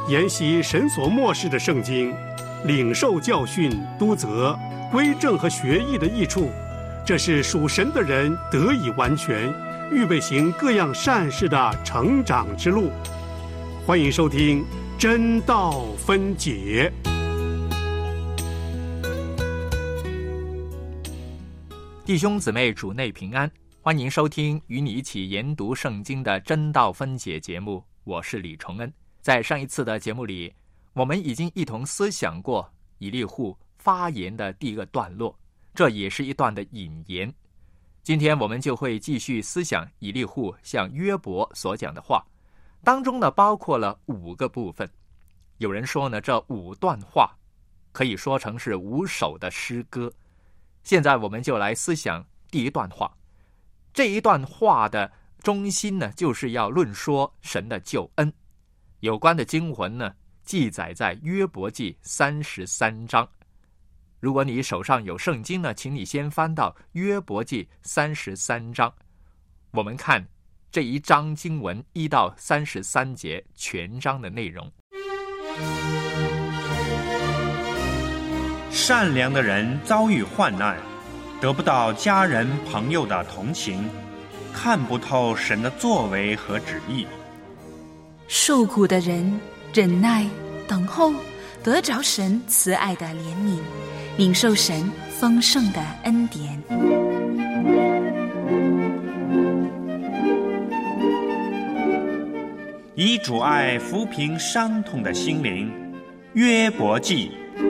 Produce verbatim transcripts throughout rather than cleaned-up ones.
研习神所默示的圣经，领受教训、督责、归正和学艺的益处，这是属神的人得以完全，预备行各样善事的成长之路。欢迎收听真道分解。 弟兄姊妹，主内平安，欢迎收听与你一起研读圣经的真道分解节目，我是李崇恩。在上一次的节目里，我们已经一同思想过以利户发言的第一个段落，这也是一段的引言。今天我们就会继续思想以利户向约伯所讲的话，当中呢包括了五个部分。有人说呢，这五段话可以说成是五首的诗歌。现在我们就来思想第一段话。这一段话的中心呢，就是要论说神的救恩。有关的经文呢，记载在约伯记三十三章。如果你手上有圣经呢，请你先翻到约伯记三十三章。我们看这一章经文一到三十三节全章的内容。 善良的人遭遇患难，得不到家人朋友的同情，看不透神的作为和旨意。 受苦的人忍耐等候，得着神慈爱的怜悯，领受神丰盛的恩典。 以主爱抚平伤痛的心灵。约伯记。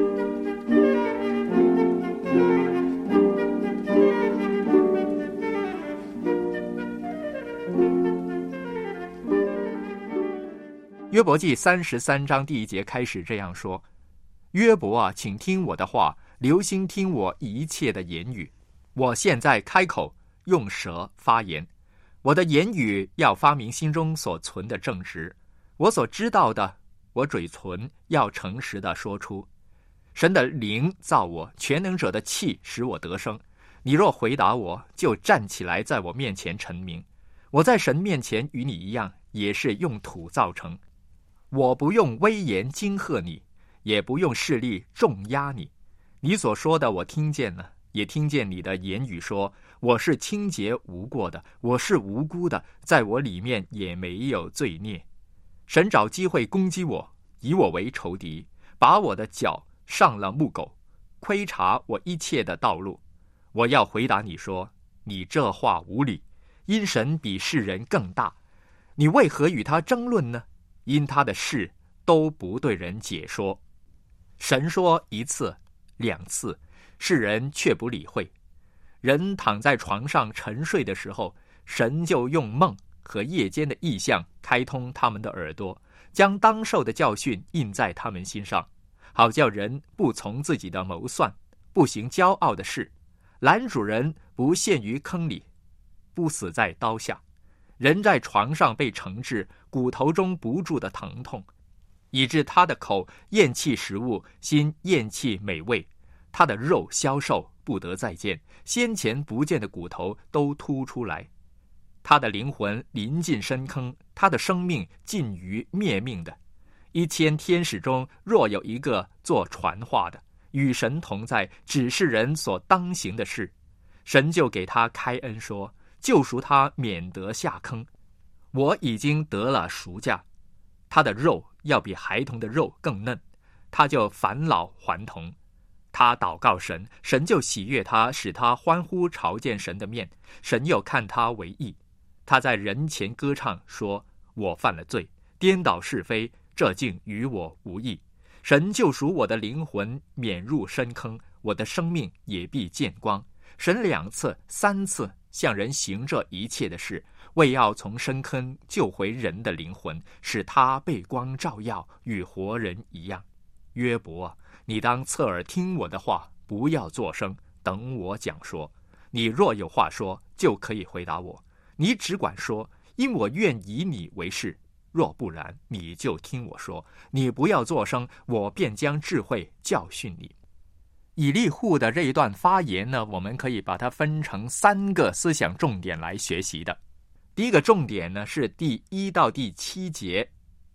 约伯记三十三章第一节开始这样说：约伯啊，请听我的话，留心听我一切的言语。我现在开口，用舌发言，我的言语要发明心中所存的正直，我所知道的，我嘴唇要诚实的说出。神的灵造我，全能者的气使我得生。你若回答我，就站起来在我面前陈明。我在神面前与你一样，也是用土造成。我不用威严惊吓你，也不用势力重压你。你所说的我听见了，也听见你的言语说，我是清洁无过的，我是无辜的，在我里面也没有罪孽。神找机会攻击我，以我为仇敌，把我的脚上了木狗，窥察我一切的道路。我要回答你说，你这话无理，因神比世人更大，你为何与他争论呢？因他的事都不对人解说。神说一次两次，世人却不理会。人躺在床上沉睡的时候，神就用梦和夜间的异象开通他们的耳朵，将当受的教训印在他们心上，好叫人不从自己的谋算，不行骄傲的事，拦主人不陷于坑里，不死在刀下。人在床上被惩治，骨头中不住的疼痛，以致他的口厌弃食物，心厌弃美味，他的肉消瘦，不得再见，先前不见的骨头都凸出来。他的灵魂临近深坑，他的生命近于灭命的。一千天使中若有一个做传话的，与神同在，指示人所当行的事，神就给他开恩说，救赎他免得下坑。我已经得了赎价，他的肉要比孩童的肉更嫩，他就返老还童。他祷告神，神就喜悦他，使他欢呼朝见神的面，神又看他为义。他在人前歌唱说，我犯了罪，颠倒是非，这竟与我无益。神救赎我的灵魂免入深坑，我的生命也必见光。神两次三次向人行这一切的事，为要从深坑救回人的灵魂，使他被光照耀，与活人一样。约伯啊，你当侧耳听我的话，不要作声，等我讲说。你若有话说，就可以回答我。你只管说，因我愿以你为是。若不然，你就听我说。你不要作声，我便将智慧教训你。以利户的这一段发言呢，我们可以把它分成三个思想重点来学习的。第一个重点呢，是第一到第七节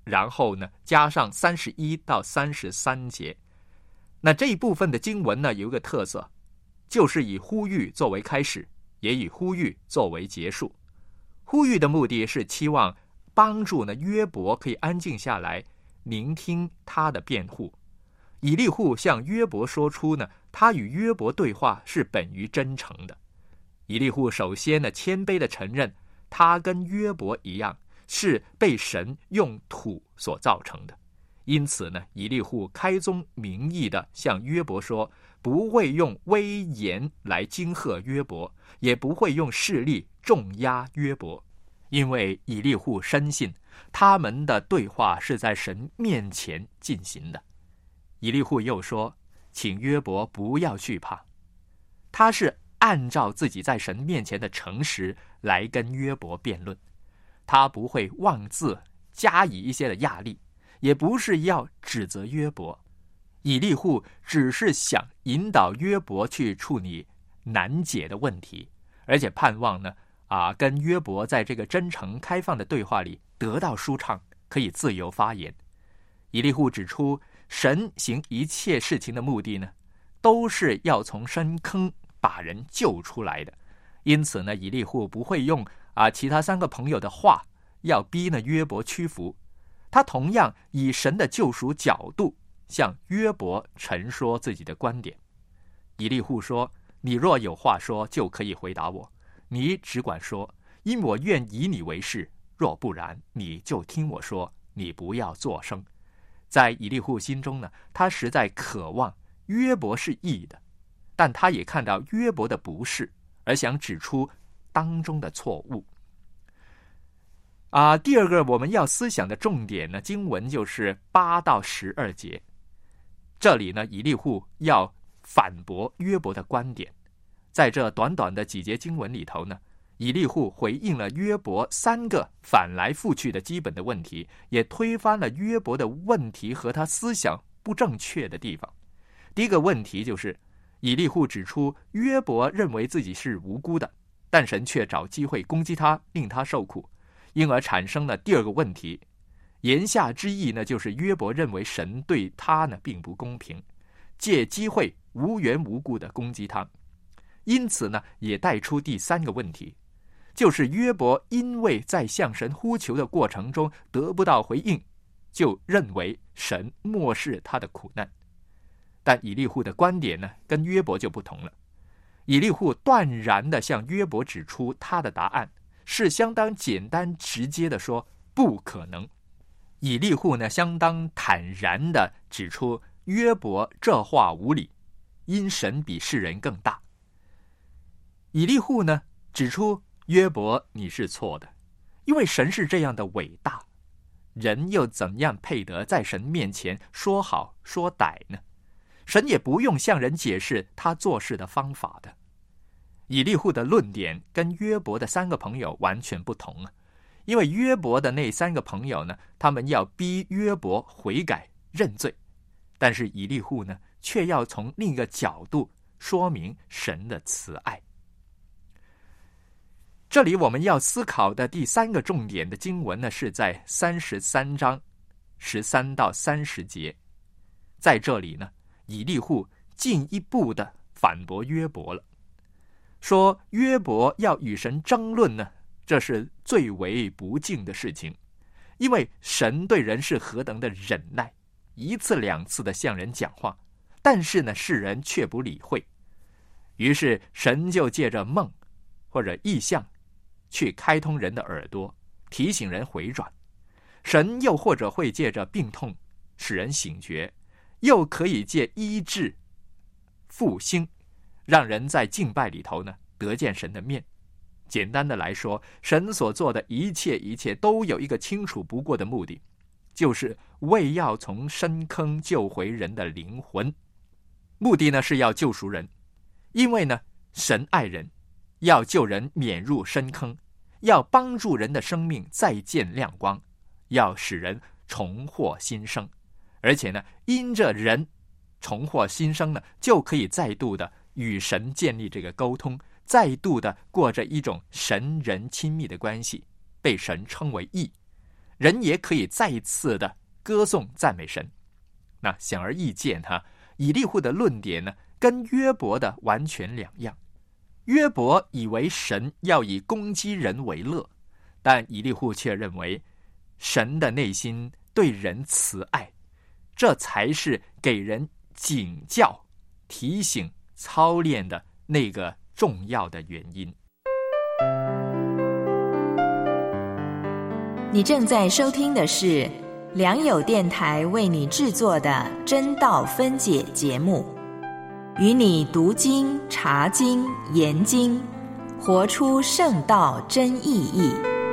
然后呢加上三十一到三十三节。那这一部分的经文呢有一个特色，就是以呼吁作为开始，也以呼吁作为结束。呼吁的目的是期望帮助呢约伯可以安静下来，聆听他的辩护。以利户向约伯说出呢，他与约伯对话是本于真诚的。以利户首先呢谦卑地承认，他跟约伯一样是被神用土所造成的。因此呢，以利户开宗明义地向约伯说，不会用威严来惊吓约伯，也不会用势力重压约伯，因为以利户深信他们的对话是在神面前进行的。以利户又说，请约伯不要惧怕，他是按照自己在神面前的诚实来跟约伯辩论，他不会妄自加以一些的压力，也不是要指责约伯。以利户只是想引导约伯去处理难解的问题，而且盼望呢啊，跟约伯在这个真诚开放的对话里得到舒畅，可以自由发言。以利户指出，神行一切事情的目的呢，都是要从深坑把人救出来的。因此呢，以利户不会用啊其他三个朋友的话要逼呢约伯屈服，他同样以神的救赎角度向约伯陈说自己的观点。以利户说，你若有话说，就可以回答我，你只管说，因我愿以你为是，若不然，你就听我说，你不要作声。在以利户心中呢，他实在渴望约伯是义的，但他也看到约伯的不是，而想指出当中的错误。啊，第二个我们要思想的重点呢，经文就是八到十二节。这里呢，以利户要反驳约伯的观点。在这短短的几节经文里头呢，以利户回应了约伯三个反来覆去的基本的问题，也推翻了约伯的问题和他思想不正确的地方。第一个问题就是，以利户指出约伯认为自己是无辜的，但神却找机会攻击他，令他受苦，因而产生了第二个问题。言下之意呢，就是约伯认为神对他呢并不公平，借机会无缘无故的攻击他。因此呢，也带出第三个问题，就是约伯因为在向神呼求的过程中得不到回应，就认为神漠视他的苦难。但以利户的观点呢，跟约伯就不同了。以利户断然地向约伯指出他的答案，是相当简单直接地说不可能。以利户呢，相当坦然地指出约伯这话无理，因神比世人更大。以利户呢指出，约伯你是错的，因为神是这样的伟大，人又怎样配得在神面前说好说歹呢？神也不用向人解释他做事的方法的。以利户的论点跟约伯的三个朋友完全不同啊，因为约伯的那三个朋友呢，他们要逼约伯悔改认罪，但是以利户呢，却要从另一个角度说明神的慈爱。这里我们要思考的第三个重点的经文呢，是在三十三章十三到三十节。在这里呢，以利户进一步的反驳约伯了，说约伯要与神争论呢，这是最为不敬的事情，因为神对人是何等的忍耐，一次两次的向人讲话，但是呢，世人却不理会。于是神就借着梦或者异象去开通人的耳朵，提醒人回转。神又或者会借着病痛使人醒觉，又可以借医治复兴，让人在敬拜里头呢得见神的面。简单的来说，神所做的一切一切都有一个清楚不过的目的，就是为要从深坑救回人的灵魂。目的呢是要救赎人，因为呢神爱人，要救人免入深坑，要帮助人的生命再见亮光，要使人重获新生。而且呢，因着人重获新生呢，就可以再度的与神建立这个沟通，再度的过着一种神人亲密的关系，被神称为义。 人也可以再一次的歌颂赞美神。那显而易见哈，以利户的论点呢，跟约伯的完全两样。约伯以为神要以攻击人为乐，但以利户却认为神的内心对人慈爱，这才是给人警教、提醒、操练的那个重要的原因。 你正在收听的是良友电台为你制作的真道分解节目，与你读经、查经、研经，活出圣道真意义。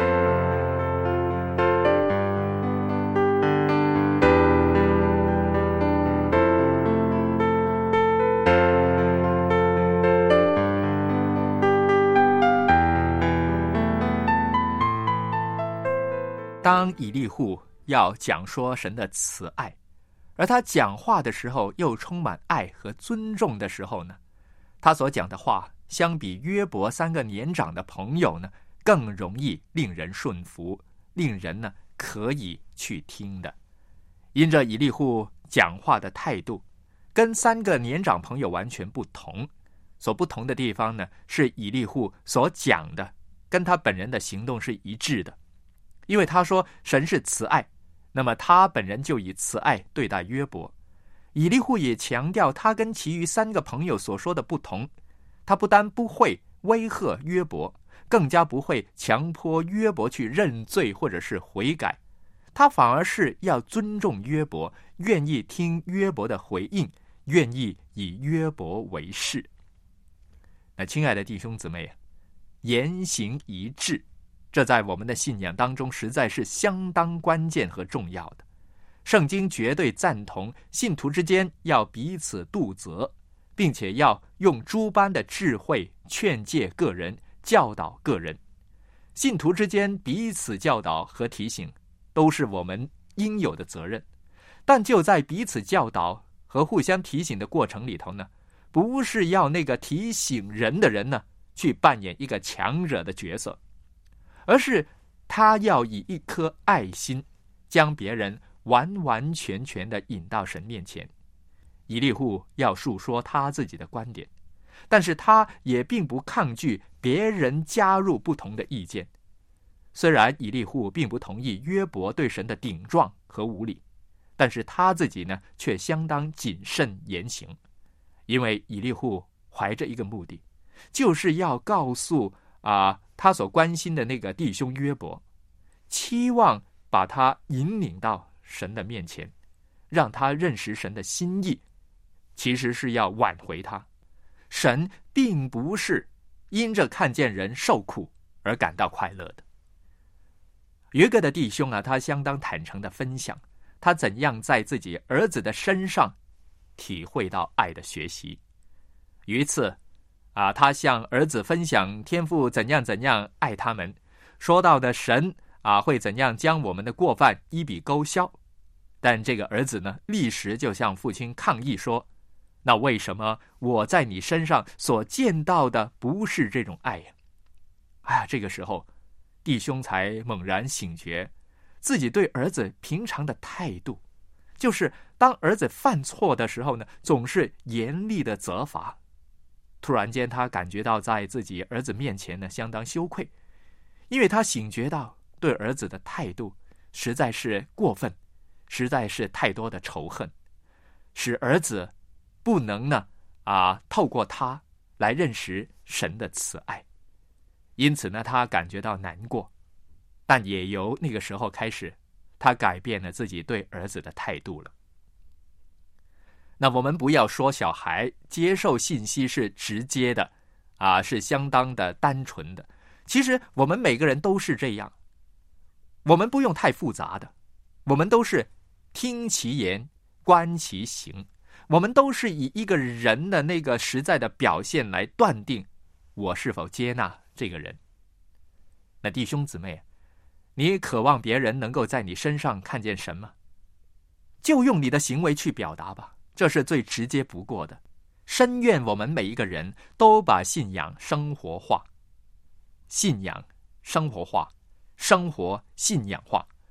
当以利户要讲说神的慈爱，而他讲话的时候又充满爱和尊重的时候呢，他所讲的话相比约伯三个年长的朋友呢，更容易令人顺服，令人呢可以去听的。因着以利户讲话的态度跟三个年长朋友完全不同，所不同的地方呢，是以利户所讲的跟他本人的行动是一致的。因为他说神是慈爱，那么他本人就以慈爱对待约伯。以利户也强调他跟其余三个朋友所说的不同，他不单不会威吓约伯，更加不会强迫约伯去认罪或者是悔改，他反而是要尊重约伯，愿意听约伯的回应，愿意以约伯为是。那亲爱的弟兄姊妹，言行一致，这在我们的信仰当中实在是相当关键和重要的。圣经绝对赞同信徒之间要彼此督责，并且要用诸般的智慧劝诫个人，教导个人。信徒之间彼此教导和提醒都是我们应有的责任，但就在彼此教导和互相提醒的过程里头呢，不是要那个提醒人的人呢去扮演一个强者的角色，而是他要以一颗爱心将别人完完全全的引到神面前。以利户要述说他自己的观点，但是他也并不抗拒别人加入不同的意见。虽然以利户并不同意约伯对神的顶撞和无理，但是他自己呢却相当谨慎言行，因为以利户怀着一个目的，就是要告诉啊他所关心的那个弟兄约伯，期望把他引领到神的面前，让他认识神的心意，其实是要挽回他。神并不是因着看见人受苦而感到快乐的。有一个的弟兄啊，他相当坦诚的分享他怎样在自己儿子的身上体会到爱的学习。有一次啊，他向儿子分享天父怎样怎样爱他们，说到的神啊会怎样将我们的过犯一笔勾销。但这个儿子呢，立时就向父亲抗议说，那为什么我在你身上所见到的不是这种爱呀？哎呀，这个时候弟兄才猛然醒觉，自己对儿子平常的态度，就是当儿子犯错的时候呢，总是严厉的责罚。突然间他感觉到在自己儿子面前呢相当羞愧，因为他醒觉到对儿子的态度实在是过分，实在是太多的仇恨，使儿子不能呢啊透过他来认识神的慈爱。因此呢他感觉到难过，但也由那个时候开始，他改变了自己对儿子的态度了。那我们不要说小孩接受信息是直接的啊，是相当的单纯的，其实我们每个人都是这样，我们不用太复杂的，我们都是听其言观其行，我们都是以一个人的那个实在的表现来断定我是否接纳这个人。那弟兄姊妹，你渴望别人能够在你身上看见神吗？就用你的行为去表达吧，这是最直接不过的。深愿我们每一个人都把信仰生活化，信仰生活化，生活信仰化，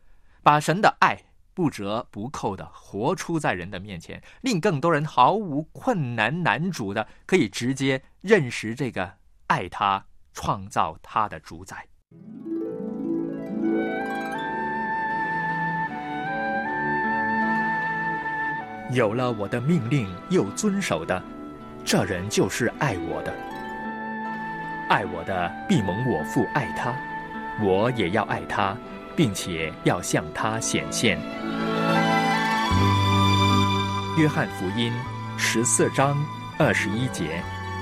把神的爱不折不扣的活出在人的面前，令更多人毫无困难难阻的可以直接认识这个爱他、创造他的主宰。有了我的命令又遵守的，这人就是爱我的。爱我的必蒙我父爱他，我也要爱他，并且要向他显现。约翰福音十四章二十一节。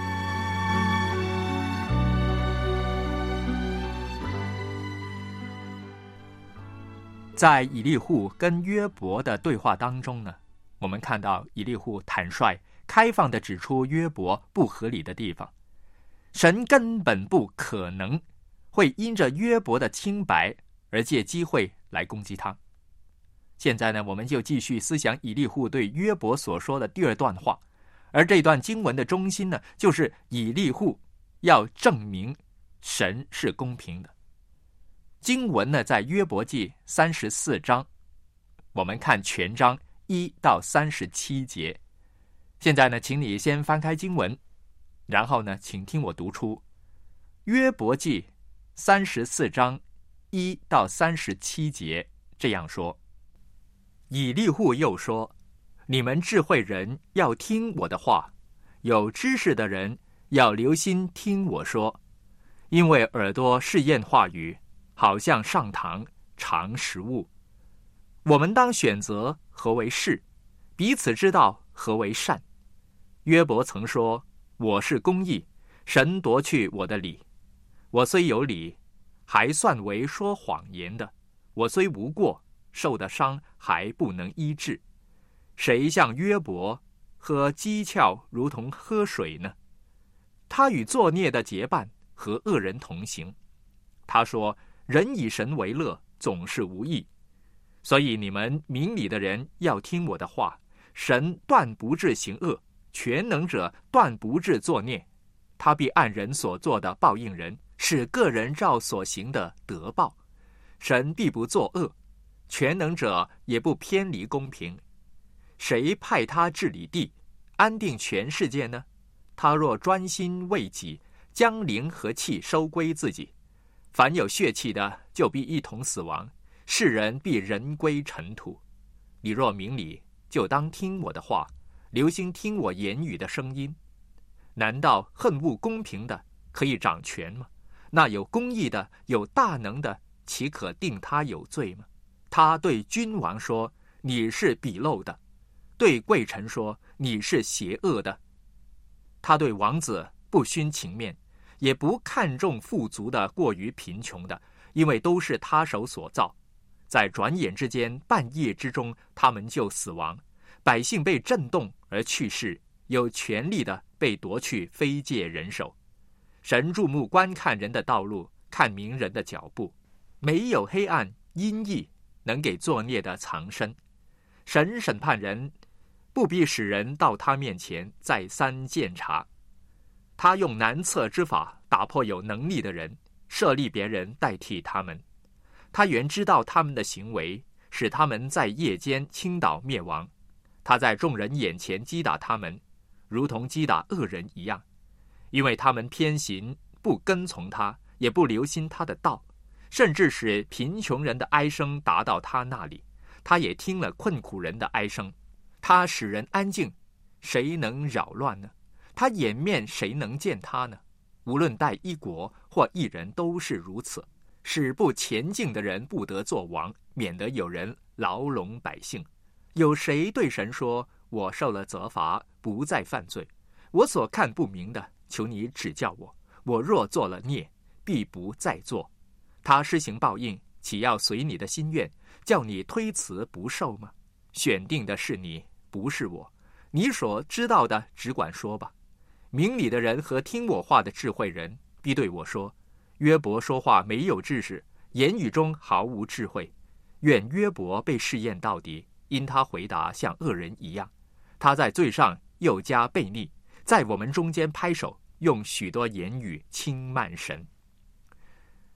在以利户跟约伯的对话当中呢，我们看到以利户坦率、开放地指出约伯不合理的地方。神根本不可能会因着约伯的清白而借机会来攻击他。现在呢，我们就继续思想以利户对约伯所说的第二段话，而这段经文的中心呢，就是以利户要证明神是公平的。经文呢，在约伯记三十四章，我们看全章一到三十七节。现在呢，请你先翻开经文，然后呢，请听我读出约伯记三十四章一到三十七节，这样说：以利户又说，你们智慧人要听我的话，有知识的人要留心听我说，因为耳朵试验话语，好像上膛尝食物。我们当选择何为是，彼此知道何为善。约伯曾说，我是公义，神夺去我的理。我虽有理，还算为说谎言的；我虽无过，受的伤还不能医治。谁像约伯喝讥诮如同喝水呢？他与作孽的结伴，和恶人同行。他说，人以神为乐，总是无益。所以你们明理的人要听我的话，神断不致行恶，全能者断不致作孽。他必按人所做的报应人，使个人照所行的得报。神必不作恶，全能者也不偏离公平。谁派他治理地，安定全世界呢？他若专心为己，将灵和气收归自己。凡有血气的，就必一同死亡，世人必人归尘土。你若明理，就当听我的话，留心听我言语的声音。难道恨恶公平的可以掌权吗？那有公义的、有大能的，岂可定他有罪吗？他对君王说，你是鄙陋的；对贵臣说，你是邪恶的。他对王子不徇情面，也不看重富足的过于贫穷的，因为都是他手所造。在转眼之间，半夜之中，他们就死亡。百姓被震动而去世，有权力的被夺去，非借人手。神注目观看人的道路，看明人的脚步，没有黑暗阴翳能给作孽的藏身。神审判人，不必使人到他面前再三鉴察。他用难测之法打破有能力的人，设立别人代替他们。他原知道他们的行为，使他们在夜间倾倒灭亡。他在众人眼前击打他们，如同击打恶人一样，因为他们偏行，不跟从他，也不留心他的道，甚至使贫穷人的哀声达到他那里。他也听了困苦人的哀声。他使人安静，谁能扰乱呢？他掩面，谁能见他呢？无论带一国或一人，都是如此，使不前进的人不得作王，免得有人牢笼百姓。有谁对神说，我受了责罚，不再犯罪？我所看不明的，求你指教我。我若做了孽，必不再做。他施行报应，岂要随你的心愿，叫你推辞不受吗？选定的是你，不是我。你所知道的，只管说吧。明理的人和听我话的智慧人，必对我说，约伯说话没有知识，言语中毫无智慧。愿约伯被试验到底，因他回答像恶人一样。他在罪上又加悖逆，在我们中间拍手，用许多言语轻慢神。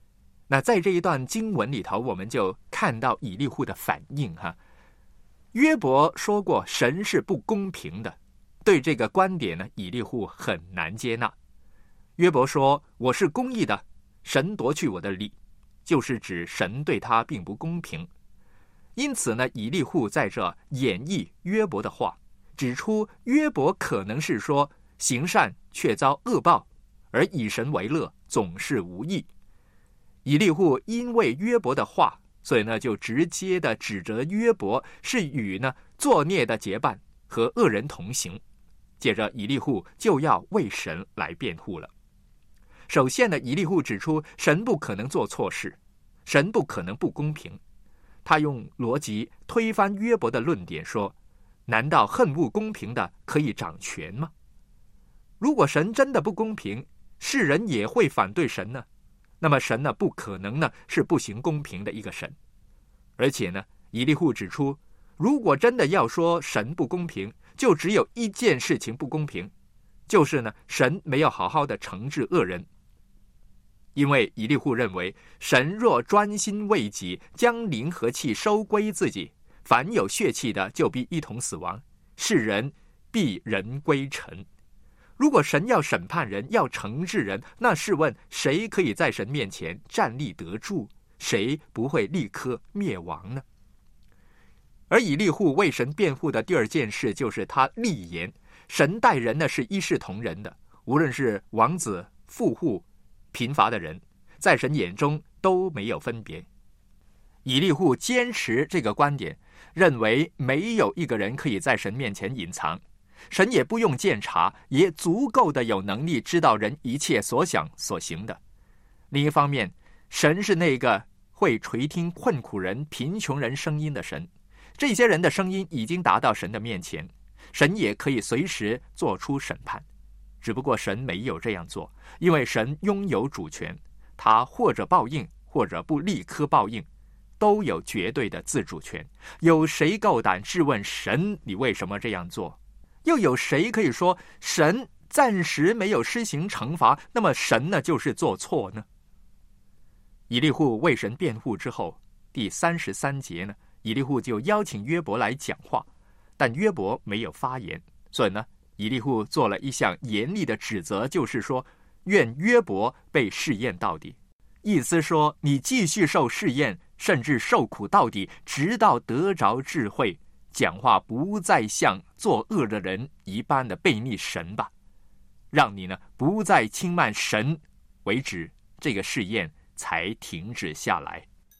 那在这一段经文里头，我们就看到以利户的反应哈。约伯说过神是不公平的，对这个观点呢，以利户很难接纳。约伯说我是公义的，神夺去我的理，就是指神对他并不公平。因此呢，以利户在这演绎约伯的话，指出约伯可能是说行善却遭恶报，而以神为乐总是无益。以利户因为约伯的话，所以呢就直接的指责约伯是与呢作孽的结伴和恶人同行。接着以利户就要为神来辩护了。首先呢，以利户指出神不可能做错事，神不可能不公平。他用逻辑推翻约伯的论点，说难道恨恶公平的可以掌权吗？如果神真的不公平，世人也会反对神呢？那么神呢不可能呢是不行公平的一个神。而且呢，以利户指出，如果真的要说神不公平，就只有一件事情不公平，就是呢神没有好好的惩治恶人。因为以利户认为，神若专心为己，将灵和气收归自己，凡有血气的就必一同死亡，世人必人归尘。如果神要审判人，要惩治人，那试问谁可以在神面前站立得住？谁不会立刻灭亡呢？而以利户为神辩护的第二件事，就是他立言神待人呢是一视同仁的，无论是王子、富户、贫乏的人，在神眼中都没有分别。以利户坚持这个观点，认为没有一个人可以在神面前隐藏，神也不用鉴察，也足够的有能力知道人一切所想所行的。另一方面，神是那个会垂听困苦人、贫穷人声音的神，这些人的声音已经达到神的面前，神也可以随时做出审判。只不过神没有这样做，因为神拥有主权，他或者报应，或者不立刻报应，都有绝对的自主权。有谁够胆质问神，你为什么这样做？又有谁可以说神暂时没有施行惩罚，那么神呢就是做错呢？以利户为神辩护之后，第三十三节呢，以利户就邀请约伯来讲话，但约伯没有发言，所以呢，以利户做了一项严厉的指责，就是说愿约伯被试验到底，意思说你继续受试验，甚至受苦到底，直到得着智慧，讲话不再像作恶的人一般的悖逆神吧，让你呢不再轻慢神为止，这个试验才停止下来。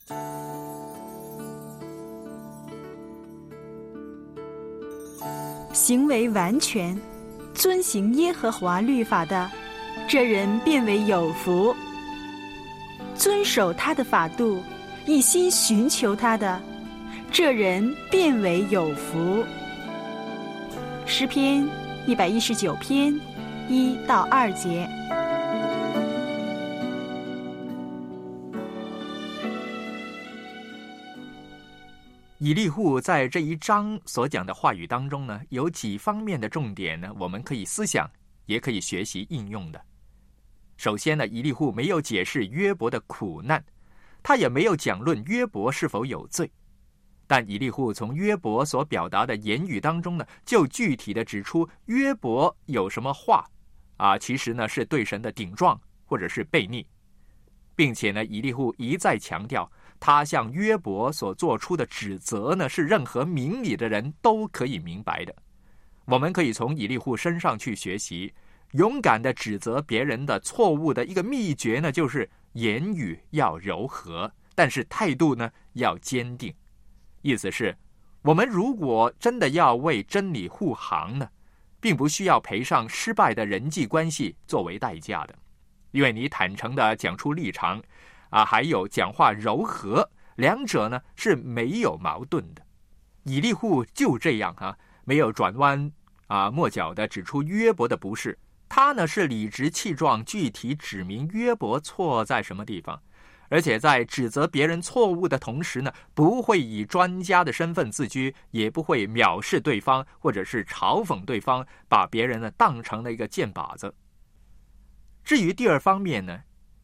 行为完全，遵行耶和华律法的，这人便为有福。遵守他的法度，一心寻求他的，这人便为有福。诗篇一百一十九篇一到二节。 以利户在这一章所讲的话语当中呢，有几方面的重点呢，我们可以思想，也可以学习应用的。首先呢，以利户没有解释约伯的苦难，他也没有讲论约伯是否有罪，但以利户从约伯所表达的言语当中呢，就具体的指出约伯有什么话啊，其实呢是对神的顶撞或者是悖逆，并且呢，以利户一再强调，他向约伯所做出的指责呢，是任何明理的人都可以明白的。我们可以从以利户身上去学习，勇敢的指责别人的错误的一个秘诀呢，就是言语要柔和，但是态度呢要坚定。意思是，我们如果真的要为真理护航呢，并不需要赔上失败的人际关系作为代价的，因为你坦诚的讲出立场啊，还有讲话柔和，两者呢是没有矛盾的。以利户就这样啊，没有转弯啊抹角的指出约伯的不是，他呢是理直气壮，具体指明约伯错在什么地方，而且在指责别人错误的同时呢，不会以专家的身份自居，也不会藐视对方或者是嘲讽对方，把别人呢当成了一个箭靶子。至于第二方面呢，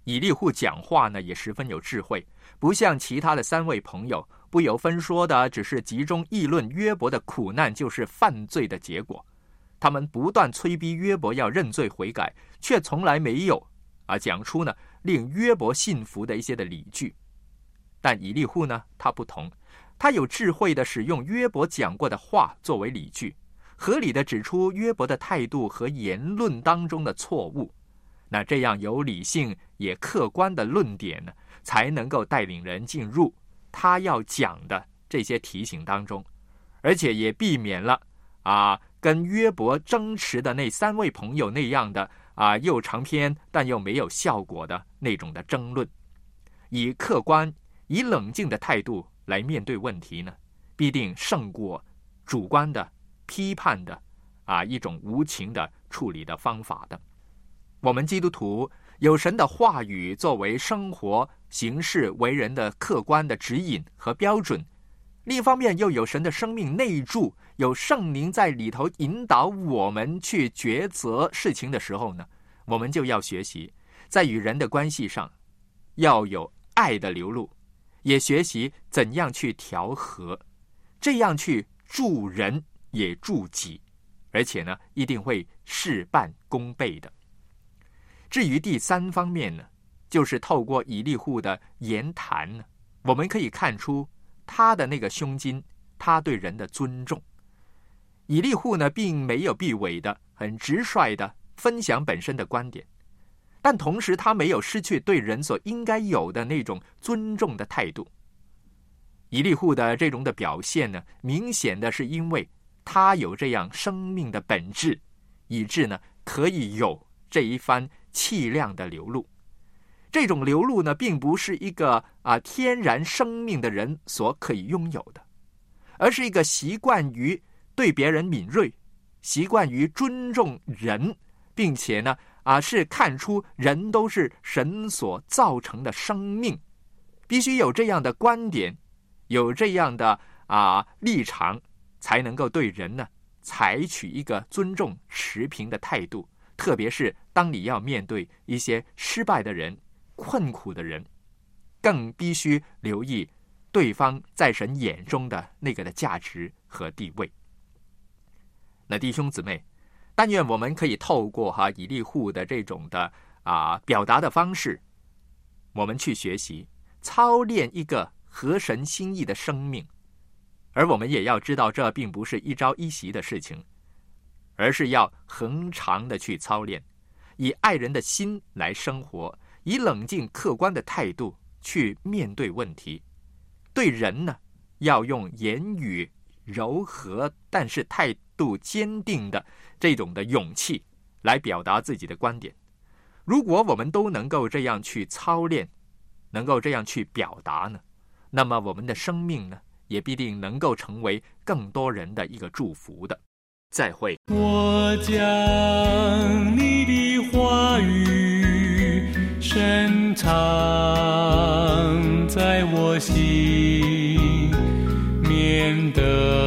以利户讲话呢也十分有智慧，不像其他的三位朋友不由分说的只是集中议论约伯的苦难就是犯罪的结果。他们不断催逼约伯要认罪悔改，却从来没有啊讲出呢令约伯信服的一些的理据。但以利户呢他不同，他有智慧的使用约伯讲过的话作为理据，合理的指出约伯的态度和言论当中的错误。那这样有理性也客观的论点呢，才能够带领人进入他要讲的这些提醒当中，而且也避免了啊跟约伯争持的那三位朋友那样的啊又长篇但又没有效果的那种的争论。以客观以冷静的态度来面对问题呢，必定胜过主观的批判的啊一种无情的处理的方法的。我们基督徒有神的话语作为生活行事为人的客观的指引和标准，另一方面又有神的生命内住，有圣灵在里头引导我们去抉择事情的时候呢，我们就要学习在与人的关系上要有爱的流露，也学习怎样去调和，这样去助人也助己，而且呢一定会事半功倍的。至于第三方面呢，就是透过以利户的言谈呢，我们可以看出他的那个胸襟，他对人的尊重。以利户呢并没有避讳的很直率的分享本身的观点，但同时他没有失去对人所应该有的那种尊重的态度。以利户的这种的表现呢，明显的是因为他有这样生命的本质，以致呢可以有这一番气量的流露。这种流露呢，并不是一个啊天然生命的人所可以拥有的，而是一个习惯于对别人敏锐，习惯于尊重人，并且呢啊是看出人都是神所造成的生命，必须有这样的观点，有这样的啊立场，才能够对人呢采取一个尊重持平的态度。特别是当你要面对一些失败的人、困苦的人，更必须留意对方在神眼中的那个的价值和地位。那弟兄姊妹，但愿我们可以透过哈以利户的这种的啊表达的方式，我们去学习操练一个合神心意的生命。而我们也要知道，这并不是一朝一夕的事情，而是要恒常的去操练，以爱人的心来生活，以冷静客观的态度去面对问题。对人呢，要用言语柔和但是态度坚定的这种的勇气来表达自己的观点。如果我们都能够这样去操练，能够这样去表达呢，那么我们的生命呢，也必定能够成为更多人的一个祝福的。再会。 我将你的话语深藏在我心，免得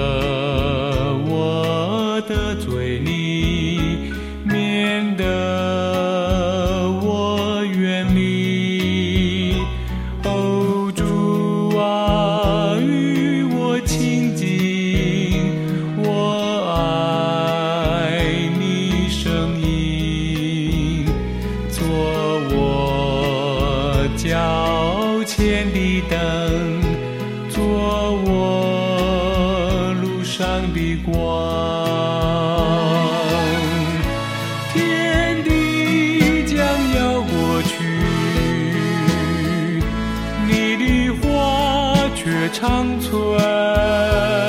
我得罪你，免得我远离。哦，主啊，与我亲近，我爱你声音，做我脚前的灯，做我路上的光。天地将要过去，你的话却长存。